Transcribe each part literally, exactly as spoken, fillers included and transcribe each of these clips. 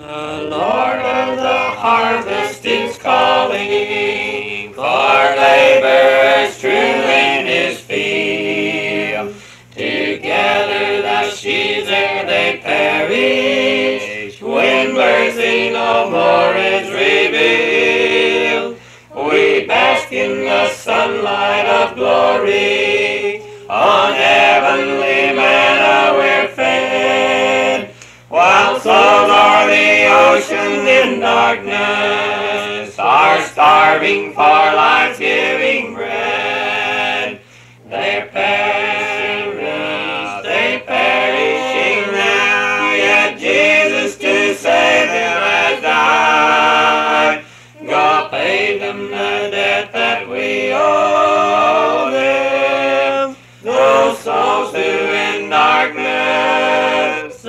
The Lord of the harvest is calling for laborers true in his field. Together the sheaves ere they perish, when mercy no more is revealed. We bask in the sunlight of glory, on heavenly manna we're fed, while souls o'er the ocean in darkness are starving for life-giving bread. They're perishing, they're perishing now, yet Jesus to save them has died. God paid them the debt that we owe them, those souls who in darkness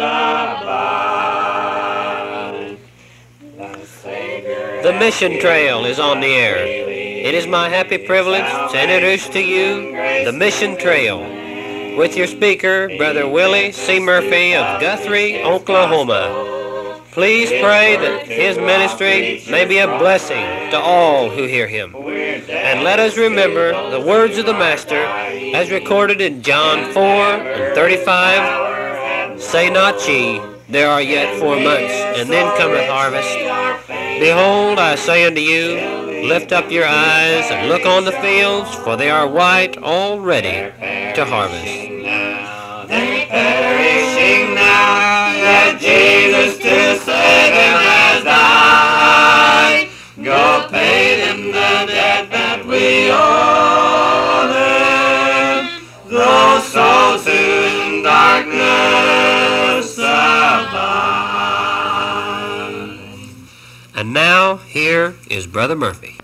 abide. The Savior The Mission Trail is on the air. It is my happy privilege to introduce to you the Mission Trail with your speaker, Brother Willie C. Murphy of Guthrie, Oklahoma. Please pray that his ministry may be a blessing to all who hear him. And let us remember the words of the Master as recorded in John four and thirty-five. Say not ye, there are yet four months, and then cometh harvest. Behold, I say unto you, lift up your eyes and look on the fields, for they are white already to harvest. They're perishing now, yet Jesus to save them has died. Go pay them the debt that we owe them, those souls who in darkness abide. And now, here is Brother Murphy.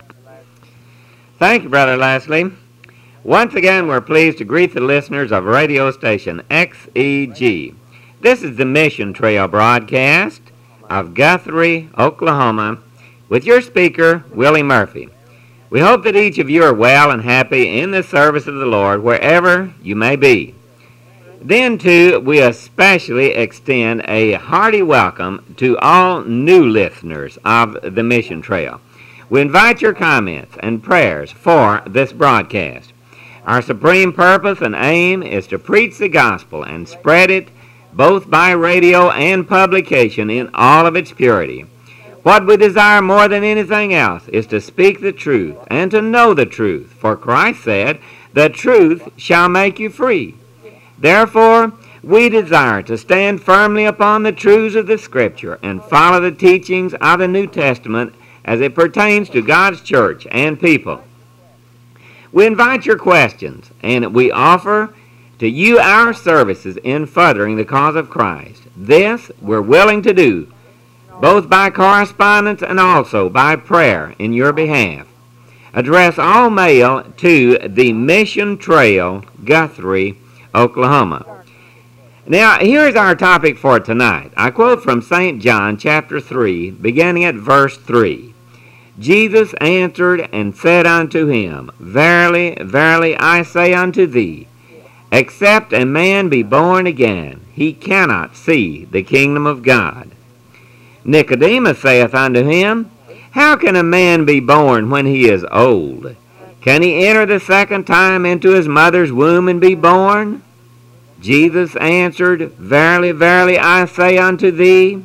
Thank you, Brother Leslie. Once again, we're pleased to greet the listeners of radio station X E G. This is the Mission Trail broadcast of Guthrie, Oklahoma, with your speaker, Willie Murphy. We hope that each of you are well and happy in the service of the Lord, wherever you may be. Then, too, we especially extend a hearty welcome to all new listeners of the Mission Trail. We invite your comments and prayers for this broadcast. Our supreme purpose and aim is to preach the gospel and spread it both by radio and publication in all of its purity. What we desire more than anything else is to speak the truth and to know the truth, for Christ said, "The truth shall make you free." Therefore, we desire to stand firmly upon the truths of the Scripture and follow the teachings of the New Testament as it pertains to God's church and people. We invite your questions, and we offer to you our services in furthering the cause of Christ. This we're willing to do, both by correspondence and also by prayer in your behalf. Address all mail to the Mission Trail, Guthrie, Oklahoma. Now, here's our topic for tonight. I quote from Saint John chapter three, beginning at verse three. Jesus answered and said unto him, Verily, verily, I say unto thee, except a man be born again, he cannot see the kingdom of God. Nicodemus saith unto him, How can a man be born when he is old? Can he enter the second time into his mother's womb and be born? Jesus answered, Verily, verily, I say unto thee,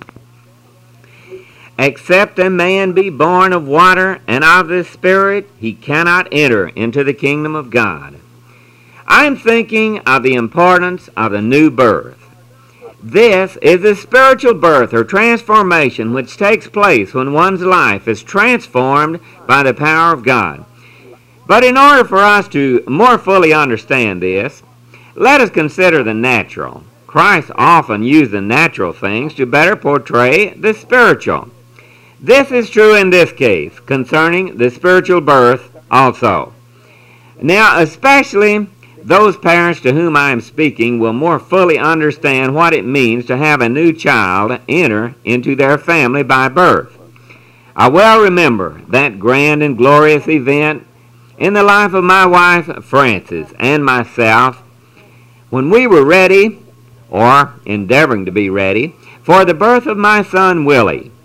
except a man be born of water and of the Spirit, he cannot enter into the kingdom of God. I'm thinking of the importance of the new birth. This is the spiritual birth or transformation which takes place when one's life is transformed by the power of God. But in order for us to more fully understand this, let us consider the natural. Christ often used the natural things to better portray the spiritual. This is true in this case concerning the spiritual birth also. Now, especially those parents to whom I am speaking will more fully understand what it means to have a new child enter into their family by birth. I well remember that grand and glorious event in the life of my wife Frances and myself when we were ready, or endeavoring to be ready, for the birth of my son Willie.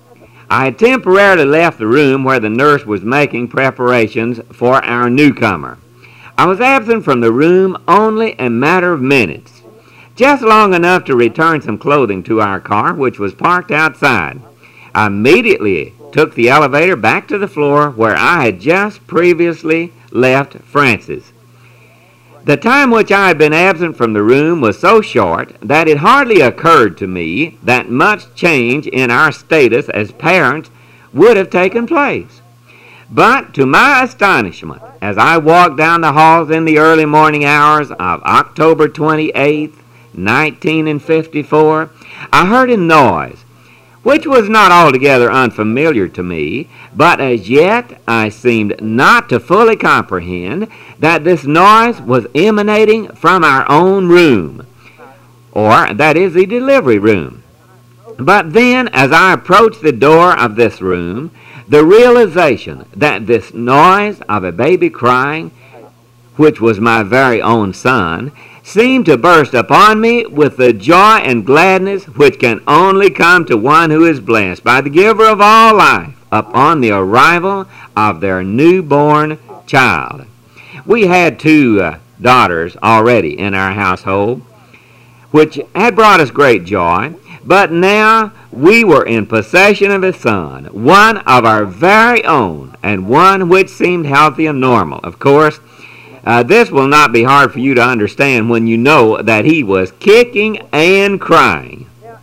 I had temporarily left the room where the nurse was making preparations for our newcomer. I was absent from the room only a matter of minutes, just long enough to return some clothing to our car, which was parked outside. I immediately took the elevator back to the floor where I had just previously left Francis. The time which I had been absent from the room was so short that it hardly occurred to me that much change in our status as parents would have taken place. But to my astonishment, as I walked down the halls in the early morning hours of October twenty-eighth, nineteen fifty-four, I heard a noise which was not altogether unfamiliar to me, but as yet I seemed not to fully comprehend that this noise was emanating from our own room, or that is the delivery room. But then, as I approached the door of this room, the realization that this noise of a baby crying, which was my very own son, seemed to burst upon me with the joy and gladness which can only come to one who is blessed by the giver of all life upon the arrival of their newborn child. We had two uh, daughters already in our household, which had brought us great joy, but now we were in possession of a son, one of our very own, and one which seemed healthy and normal. Of course, Uh, this will not be hard for you to understand when you know that he was kicking and crying.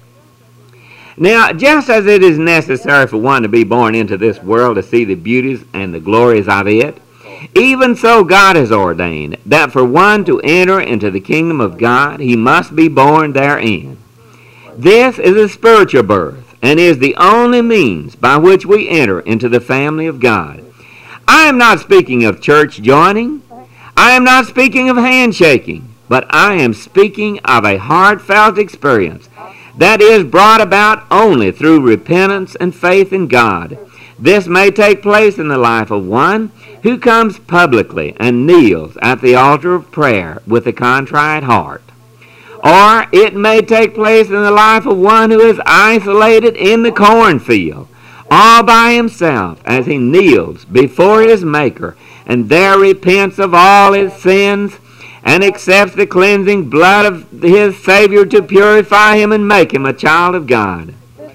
Now, just as it is necessary for one to be born into this world to see the beauties and the glories of it, even so God has ordained that for one to enter into the kingdom of God, he must be born therein. This is a spiritual birth, and is the only means by which we enter into the family of God. I am not speaking of church joining. I am not speaking of handshaking, but I am speaking of a heartfelt experience that is brought about only through repentance and faith in God. This may take place in the life of one who comes publicly and kneels at the altar of prayer with a contrite heart. Or it may take place in the life of one who is isolated in the cornfield, all by himself, as he kneels before his Maker, and there repents of all his sins, and accepts the cleansing blood of his Savior to purify him and make him a child of God.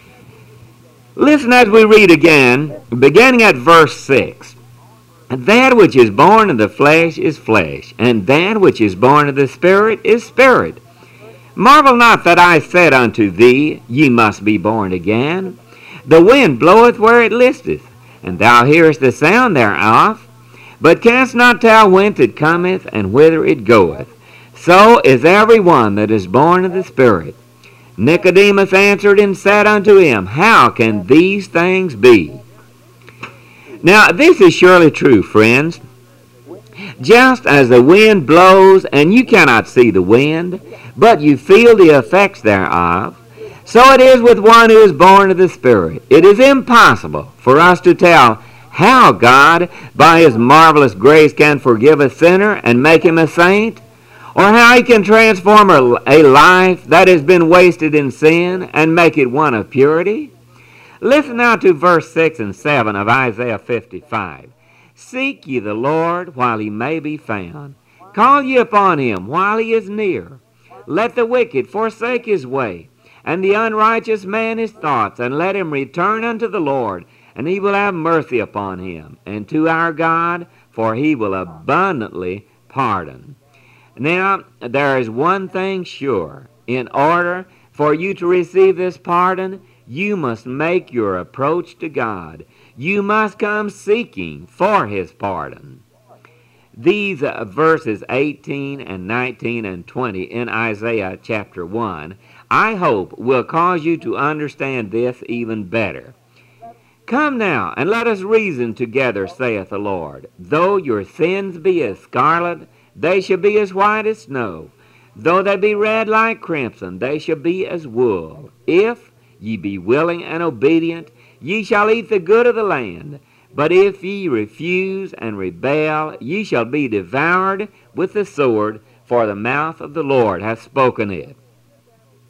Listen as we read again, beginning at verse six. That which is born of the flesh is flesh, and that which is born of the Spirit is spirit. Marvel not that I said unto thee, Ye must be born again. The wind bloweth where it listeth, and thou hearest the sound thereof, but canst not tell whence it cometh and whither it goeth. So is every one that is born of the Spirit. Nicodemus answered and said unto him, How can these things be? Now this is surely true, friends. Just as the wind blows, and you cannot see the wind, but you feel the effects thereof, so it is with one who is born of the Spirit. It is impossible for us to tell how God, by his marvelous grace, can forgive a sinner and make him a saint, or how he can transform a, a life that has been wasted in sin and make it one of purity. Listen now to verse six and seven of Isaiah fifty-five. Seek ye the Lord while he may be found. Call ye upon him while he is near. Let the wicked forsake his way, and the unrighteous man his thoughts, and let him return unto the Lord, and he will have mercy upon him, and to our God, for he will abundantly pardon. Now, there is one thing sure. In order for you to receive this pardon, you must make your approach to God. You must come seeking for his pardon. These uh, verses eighteen and nineteen and twenty in Isaiah chapter one, I hope will cause you to understand this even better. Come now, and let us reason together, saith the Lord. Though your sins be as scarlet, they shall be as white as snow. Though they be red like crimson, they shall be as wool. If ye be willing and obedient, ye shall eat the good of the land. But if ye refuse and rebel, ye shall be devoured with the sword, for the mouth of the Lord hath spoken it.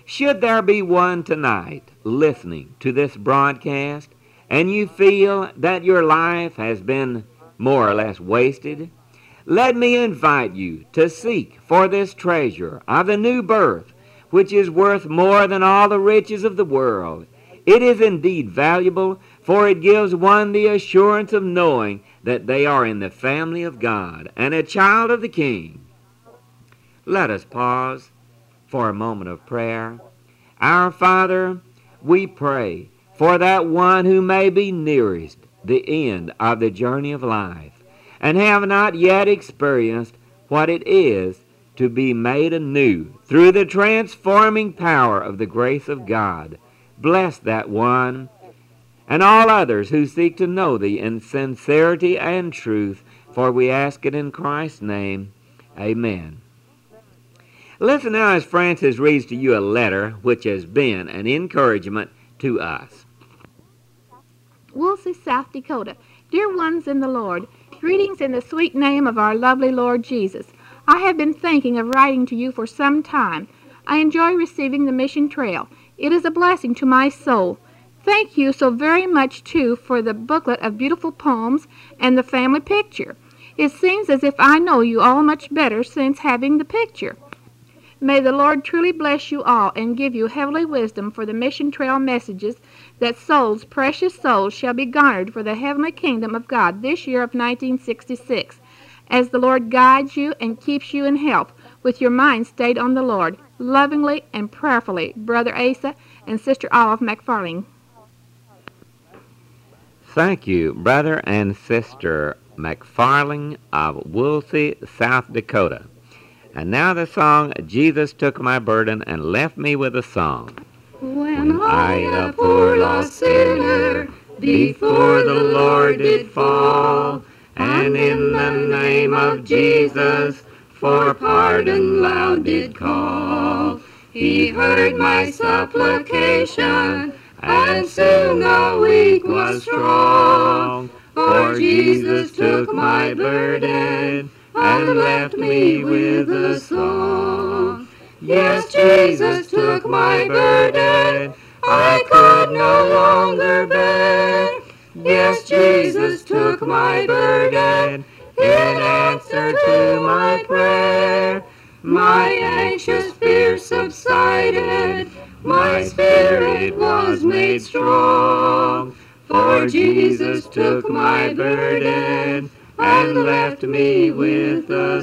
Should there be one tonight listening to this broadcast, and you feel that your life has been more or less wasted, let me invite you to seek for this treasure of the new birth, which is worth more than all the riches of the world. It is indeed valuable, for it gives one the assurance of knowing that they are in the family of God and a child of the King. Let us pause for a moment of prayer. Our Father, we pray for that one who may be nearest the end of the journey of life and have not yet experienced what it is to be made anew through the transforming power of the grace of God. Bless that one and all others who seek to know Thee in sincerity and truth, for we ask it in Christ's name. Amen. Listen now as Francis reads to you a letter which has been an encouragement to us. Woolsey, South Dakota. Dear ones in the Lord, greetings in the sweet name of our lovely Lord Jesus. I have been thinking of writing to you for some time. I enjoy receiving the Mission Trail. It is a blessing to my soul. Thank you so very much, too, for the booklet of beautiful poems and the family picture. It seems as if I know you all much better since having the picture. May the Lord truly bless you all and give you heavenly wisdom for the Mission Trail messages, that souls, precious souls, shall be garnered for the heavenly kingdom of God this year of nineteen sixty-six, as the Lord guides you and keeps you in health, with your mind stayed on the Lord. Lovingly and prayerfully, Brother Asa and Sister Olive McFarling. Thank you, Brother and Sister McFarling of Woolsey, South Dakota. And now the song, Jesus Took My Burden and Left Me with a Song. When I, a poor lost sinner, before the Lord did fall, and in the name of Jesus for pardon loud did call, He heard my supplication, and soon the weak was strong. For Jesus took my burden and left me with a song. Yes, Jesus took my burden, I could no longer bear. Yes, Jesus took my burden in answer to my prayer. My anxious fear subsided, my spirit was made strong. For Jesus took my burden and left me with a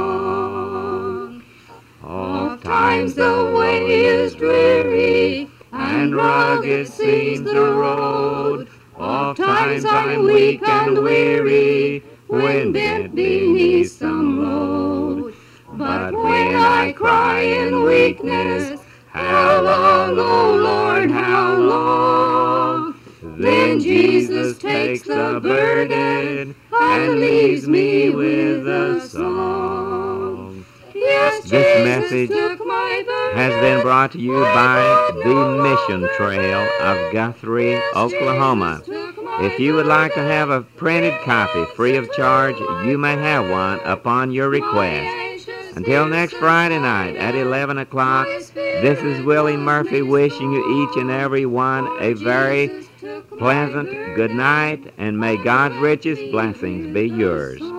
song. Oft times the way is dreary, and rugged seems the road. Oft times I'm weak and weary, when bent beneath some load. But when I cry in weakness, how long, O Lord, how long? Then Jesus takes the burden and leaves me with a song. Yes, This message took my burden, has been brought to you by the Mission Trail of Guthrie, Oklahoma. If you would like to have a printed copy free of charge, you may have one upon your request. Until next Friday night at eleven o'clock, this is Willie Murphy wishing you each and every one a very pleasant good night, and may God's richest blessings be yours.